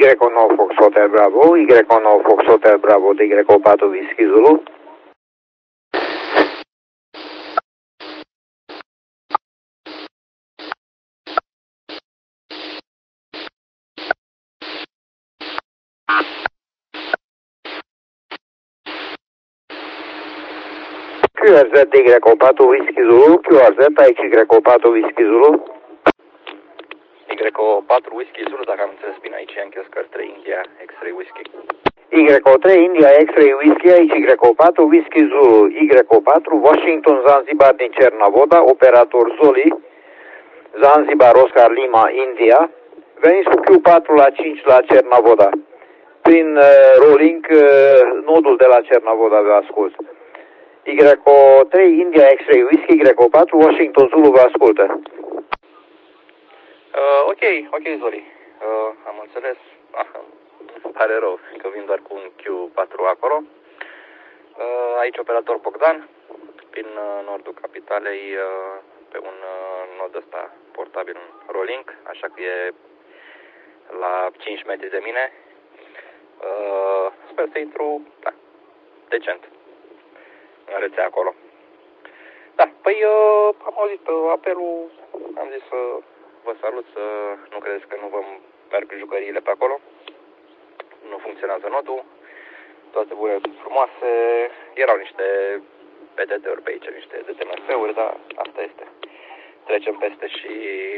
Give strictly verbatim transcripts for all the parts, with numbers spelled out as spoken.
Y nouă Fox Hotel Bravo, Y nouă Fox Hotel Bravo de Y patru Whisky Zulu. Q R Z de Y patru Whisky Zulu, Q R Z aici Y patru Whisky Zulu. Y patru Whisky Zulu, dacă am înțeles bine, aici Yankee Oscar trei India X-Ray Whisky. Y trei India X-Ray Whisky, aici Y patru Whisky Zulu, Y patru Washington Zanzibar din Cernavoda, operator Zoli, Zanzibar Oscar Lima India. Veniți cu Q patru la cinci la Cernavoda. Prin uh, rolling, uh, nodul de la Cernavoda vă ascult. Y trei India X-Ray Whisky, Y patru Washington Zulu vă ascultă. Uh, ok, ok, Zoli. Uh, am înțeles. Ah, îmi pare rău că vin doar cu un Q patru acolo. Uh, aici operator Bogdan, prin uh, nordul capitalei, uh, pe un uh, nod ăsta portabil, un rolling, așa că e la cinci metri de mine. Uh, sper să intru, da, decent în rețea acolo. Da, păi uh, am auzit uh, apelul, am zis să uh, vă salut, să nu credeți că nu vă merg jucăriile pe acolo. Nu funcționează nodul, toate bune frumoase, erau niște P D T-uri pe aici, niște D T M F-uri, dar asta este. Trecem peste și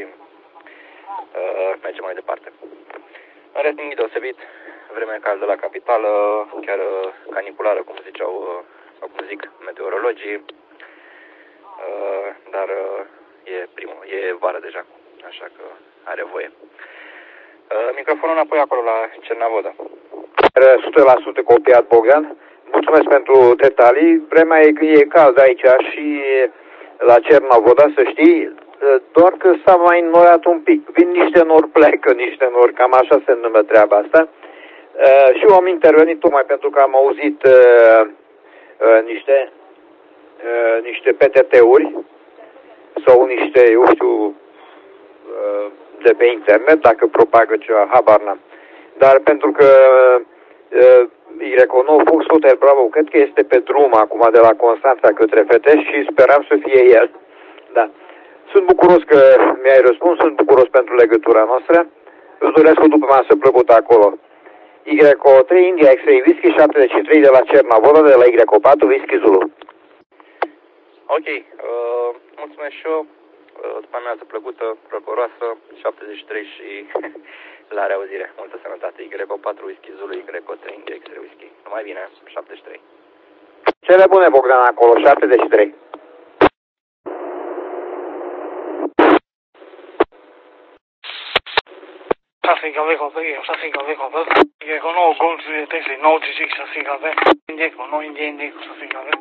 uh, mergem mai departe. În rest, nimic deosebit, vremea caldă la capitală, chiar uh, caniculară, cum ziceau, uh, sau cum zic meteorologii, uh, dar uh, e primul, e vară deja, așa că are voie. Uh, microfonul înapoi acolo la Cernavoda. o sută la sută copiat Bogdan. Mulțumesc pentru detalii. Vremea e, e caldă aici și la Cernavoda, să știi, doar că s-a mai înnorat un pic. Vin niște nori, plecă niște nori, cam așa se numă treaba asta. Uh, și eu am intervenit tocmai pentru că am auzit uh, uh, niște, uh, niște P T T-uri sau niște, eu știu, uh, de pe internet, dacă propagă ceva, habar n-am. Dar pentru că uh, Y nouă Fox Hotel Bravo, cred că este pe drum acum de la Constanța către Fetești și speram să fie el. Da. Sunt bucuros că mi-ai răspuns, sunt bucuros pentru legătura noastră. Îți doresc o după masă plăcută acolo. Y trei India X-Ray Whisky șaptezeci și trei de la Cernavoda, de la Y patru Whisky Zulu. Ok, uh, mulțumesc și eu. Uh, după amiază plăcută, procoroasă, șaptezeci și trei și la reauzire. Multă sănătate. Y patru Whisky Zulu, Y trei India X-Ray Whisky. Numai bine, șaptezeci și trei. Cele bune, Bogdan, acolo, șaptezeci și trei. Traffic avec compagnie, traffic avec compagnie. Il y a qu'on a au gold, c'est no six, traffic avec. Indien, qu'on a indien, indien, traffic avec.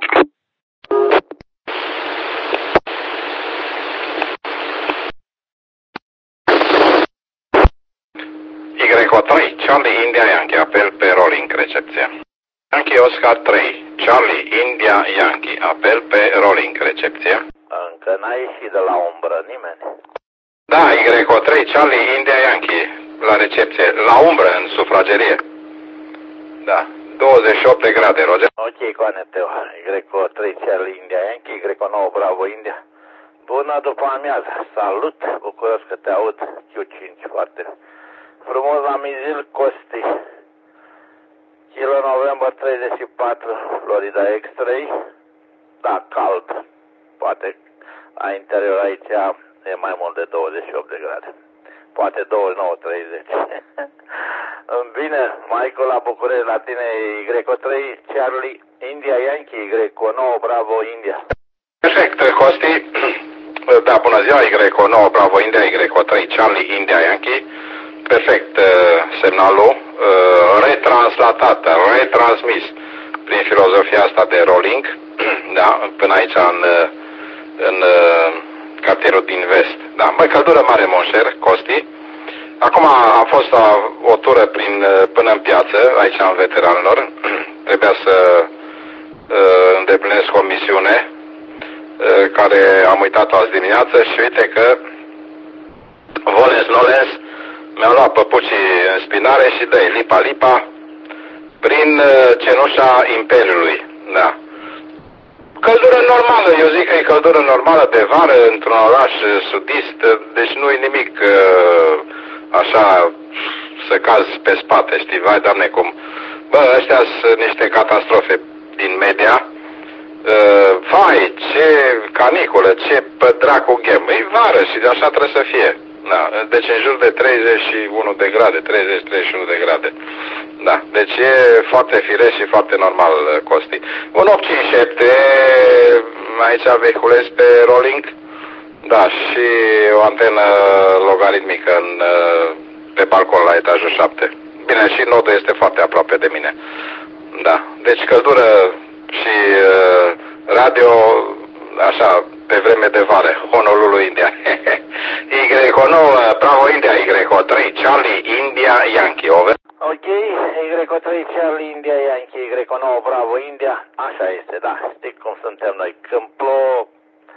Y trei, Charlie India Yankee, apel pe rolling, recepția. Yankee Oscar trei, Charlie India Yankee, apel pe rolling, recepția. Încă n-a ieșit de la umbră nimeni. Da, Y trei, Charlie India Yankee, la recepție, la umbră, în sufragerie. Da, douăzeci și opt de grade, Roger. Ok, Coaneteu, Y trei, Charlie India Yankee, Y nouă Bravo India. Bună după amiază, salut, bucuros că te aud, Q cinci, foarte frumos la Mizil, Costi. Kilo November treizeci și patru, Florida X trei. Da, cald. Poate la interior aici e mai mult de douăzeci și opt de grade. Poate douăzeci și nouă treizeci. Bine, Michael la București, la tine Y trei, Charlie India Yankee, Y nouă Bravo India. Perfect, Costi. Da, bună ziua, Y nouă Bravo India, Y trei, Charlie India Yankee. Perfect, semnalul retranslatat, retransmis prin filozofia asta de rolling, da, până aici în, în cartierul din vest. Da, mai căldură mare, monșer, Costi. Acum a fost o, o tură prin, până în piață, aici în veteranilor. Trebuia să uh, îndeplinesc o misiune uh, care am uitat-o azi dimineață și uite că volens nolens Mi-au luat păpucii în spinare și dă lipa-lipa prin cenușa Imperiului. Da. Căldură normală, eu zic că e căldură normală de vară într-un oraș sudist, deci nu e nimic așa să cazi pe spate, știi, vai Doamne cum. Bă, ăștia sunt niște catastrofe din media. Uh, vai, ce caniculă, ce pe dracu ghem. E vară și de așa trebuie să fie. Da, deci în jur de treizeci și unu de grade, treizeci treizeci și unu de grade. Da, deci e foarte firesc și foarte normal, Costi. Un opt cinci șapte, aici vehiculez pe rolling. Da, și o antenă logaritmică în, pe balcon la etajul șapte. Bine, și nodul este foarte aproape de mine. Da, deci căldură și uh, radio, așa, pe vreme de vară, Honolulu, India. Y O nouă, Bravo India, Y O trei, Charlie, India, Yankee, over. Ok, Y O trei, Charlie, India, Yankee, Y O nouă, Bravo India, așa este, da, știi cum suntem noi, când plouă,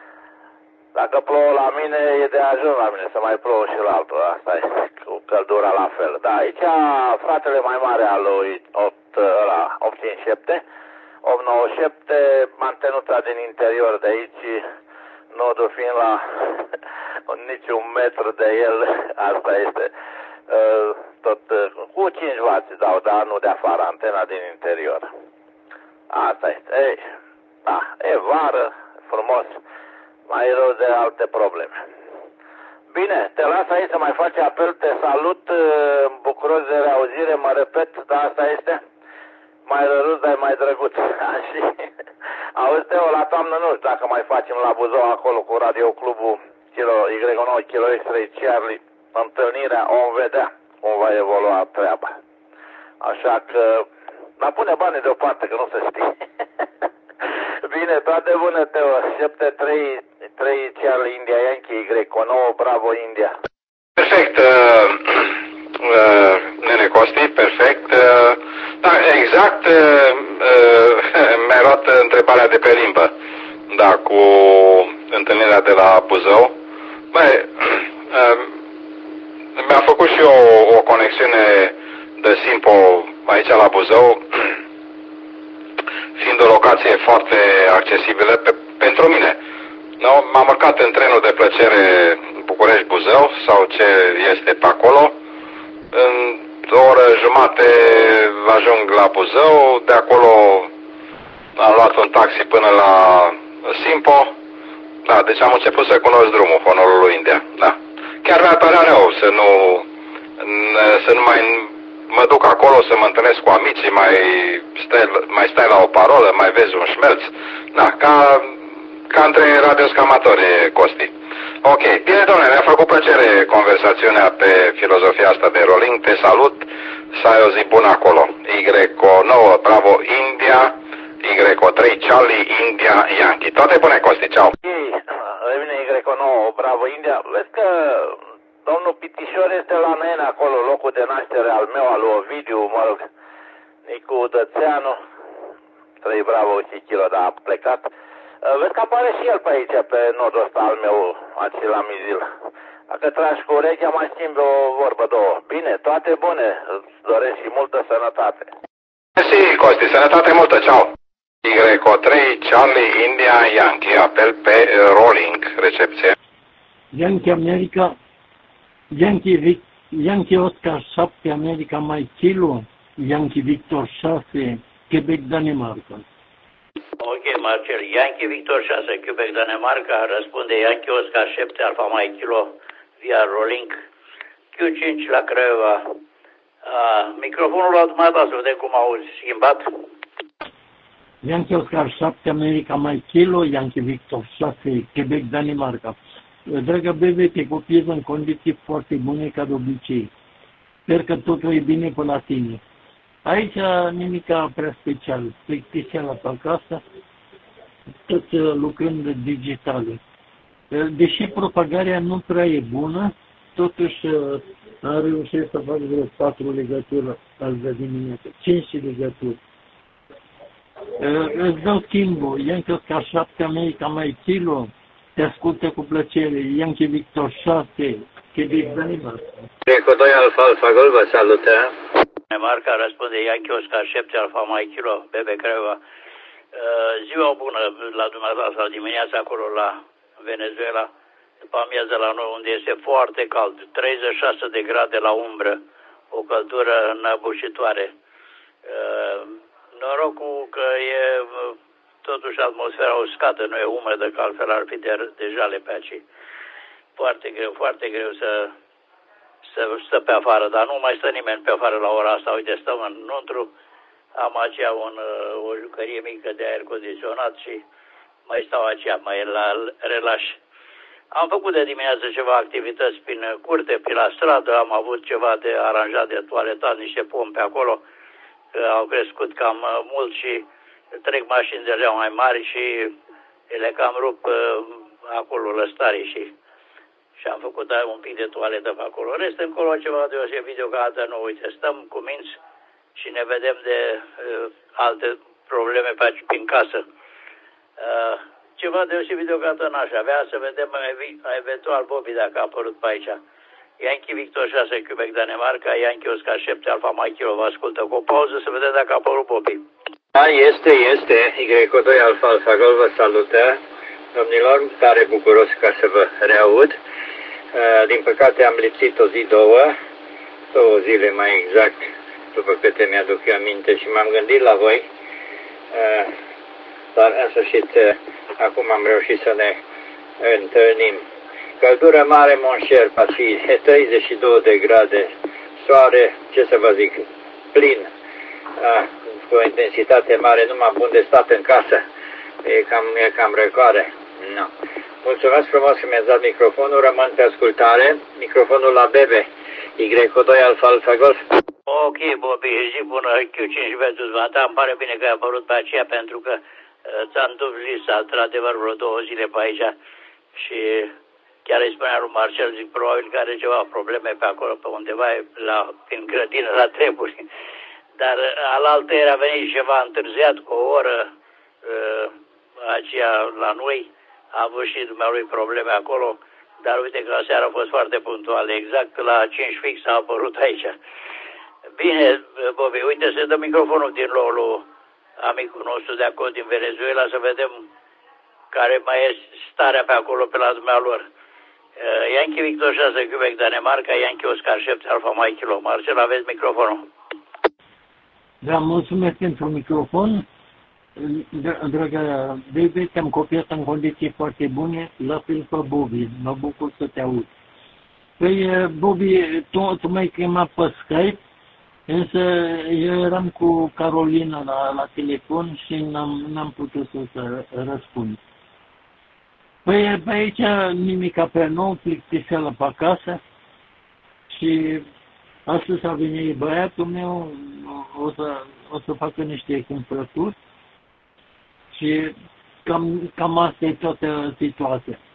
dacă plouă la mine, e de ajuns la mine să mai plouă și la altul, asta e, cu căldura la fel. Da, aici fratele mai mare al lui opt cinci șapte, opt nouă șapte, mantenuța din interior de aici, nodul fiind la niciun metru de el, asta este, tot cu cinci wați dau, dar nu de afară, antena din interior. Asta este, ei, da, e vară, frumos, mai rău de alte probleme. Bine, te las aici să mai faci apel, te salut, bucuros de reauzire, mă repet, dar asta este mai răruț, dar mai drăguț. Și auzi, Teo, la toamnă nu știu dacă mai facem la Buzău acolo cu radioclubul Kilo, Y nouă, Kilo X trei, Charlie, întâlnirea, o vedea cum va evolua treaba. Așa că, dar pune banii deoparte, că nu se știe. Bine, toate bune, Teo, șapte trei trei Charlie, India, Yankee, Y O nouă, Bravo India. Perfect, uh, uh, nene Costi, perfect. Uh, da, exact, uh, uh, mi-ai luat întrebarea de pe limbă, da, cu întâlnirea de la Buzău. Băi, uh, mi-a făcut și o, o conexiune de Simpo aici la Buzău, fiind o locație foarte accesibilă pe, pentru mine. No, m-am urcat în trenul de plăcere București-Buzău sau ce este pe acolo. În o oră jumate ajung la Buzău, de acolo am luat un taxi până la Simpo. Da, deci am început să cunosc drumul, Honolulu, India. Da. Chiar mi-ar părea rău să nu, să nu mai mă duc acolo, să mă întâlnesc cu amicii, mai stai, mai stai la o parolă, mai vezi un șmelț. Da, ca, ca între radioscamatori, Costi. Ok, bine, domnule, mi-a făcut plăcere conversațiunea pe filozofia asta de rolling. Te salut, să ai o zi bună acolo. Y O nouă, Bravo India, Y O trei, Charlie, India, Yankee. Toate bune, Costi, ceau. Ei, revine Y O nouă, Bravo India. Vezi că domnul Pitișor este la Nene acolo, locul de naștere al meu, al lui Ovidiu, mă rog, Nicu Dățeanu, trei Bravo și Kilo, dar a plecat. Vezi că apare și el pe aici, pe nodul ăsta al meu, aici la Mizil. Dacă tragi cu urechea, mai schimbi o vorbă, două. Bine, toate bune, îți doresc și multă sănătate. Mersi, Costi, sănătate multă, ceau. Y O trei, Charlie, India, Yankee, apel pe rolling, recepție. Yankee America, Yankee, Vic, Yankee Oscar șapte, America Mike Kilo, Yankee Victor șase, Quebec, Danemarca. Ok, Marcel, Yankee Victor șase, Quebec, Danemarca, răspunde Yankee Oscar șapte, Alfa Mike Kilo, via Rolink, Q cinci la Craiova. Uh, microfonul la dumneavoastră, să vedem cum auzi, schimbat. Yankee Oscar șapte, America Mike Kilo, Yankee Victor șase, Quebec, Danemarca. Dragă bebe, te copiez în condiții foarte bune, ca de obicei. Sper că totul e bine până la tine. Aici nimica prea special, plictiseala pe acasă, tot lucrând digitale. Deși propagarea nu prea e bună, totuși am reușit să fac vreo patru legături azi de dimineață, cinci legături. Îți dau schimbul, Yankee Oscar șapte, America Mike Kilo, te ascultă cu plăcere, Yankee Victor șase, Quebec, Danimarca. Greco doi Alfa Alfa Golf vă salută. Danemarca răspunde Yankee Oscar șapte Alfa Mike Kilo, Bebe Creva. Ziua bună la dumneavoastră, la dimineața acolo la Venezuela, după amiază la noi, unde este foarte cald, treizeci și șase de grade la umbră, o căldură înăbușitoare. Norocul că e totuși atmosfera uscată, nu e umedă, că altfel ar fi de, de jale pe aici. Foarte greu, foarte greu să, să stă pe afară, dar nu mai stă nimeni pe afară la ora asta. Uite, stăm înăuntru, am aceea un, o jucărie mică de aer condiționat și mai stau aceea, mai la relax. Am făcut de dimineață ceva activități prin curte, pe la stradă, am avut ceva de aranjat, de toaletat, niște pompe acolo, că au crescut cam mult și trec mașini deja mai mari și le cam rup acolo lăstarii și, și am făcut un pic de toaletă pe acolo. Rest încolo ceva deosebit deocamdată nu, uite, stăm cu minți și ne vedem de uh, alte probleme pe aici, prin casă. Uh, ceva deosebit deocamdată n-aș avea, să vedem eventual Bobby dacă a apărut pe aici. Yankee Victor șase Quebec Danemarca, Yankee Oscar șapte Alfa Mike Kilo, vă ascultă cu o pauză să vedem dacă a apărut Bobby. Da, este, este. Greco doi Alfa Alfa Golf vă salută. Domnilor, tare bucuros ca să vă reaud. Uh, din păcate am lipsit o zi, două, două zile mai exact, după câte mi-aduc eu aminte și m-am gândit la voi. Uh, dar în sfârșit, uh, acum am reușit să ne întâlnim. Căldură mare, mon cher Patrice, treizeci și două de grade, soare, ce să vă zic, plin, uh, cu o intensitate mare, numai bun de stat în casă, e cam, e cam răcoare. No. Mulțumesc frumos că mi-ați dat microfonul, rămân pe ascultare, microfonul la Bebe, Y doi Alfa Alfa Golf. Ok, Bobby, zi bună, Q cinci versus Vata, îmi pare bine că ai apărut pe aceea pentru că uh, ți-am dublu lista, într-adevăr, vreo două zile pe aici și chiar îi spunea lui Marcel, zic, probabil că are ceva probleme pe acolo, pe undeva, la, prin grădină, la treburi. Dar alaltă era venit ceva întârziat cu o oră uh, aceea la noi, a avut și dumnealui probleme acolo, dar uite că aseară a fost foarte punctual, exact la cinci fix a apărut aici. Bine, Bobby, uite, să dă microfonul din nou lui amicul nostru de acolo din Venezuela să vedem care mai e starea pe acolo pe la dumnealor. Uh, Yankee Victor șase Quebec Danemarca, Yankee Oscar șapte Alfa Mike Kilo. Marcel, aveți microfonul. Da, mulțumesc pentru microfon. Dragă Bebe, te-am copiat în condiții foarte bune, la fel pe Bobby, mă bucur să te aud. Păi, Bobby, tu, tu m-ai chemat pe Skype, însă eu eram cu Carolina la, la telefon și n-am, n-am putut să, să răspund. Păi, pe aici nimica pe nou, plictiseală pe acasă și astăzi a venit băiatul meu, o să, o să facă niște cumpărături. Și cam, cam asta e toată situația.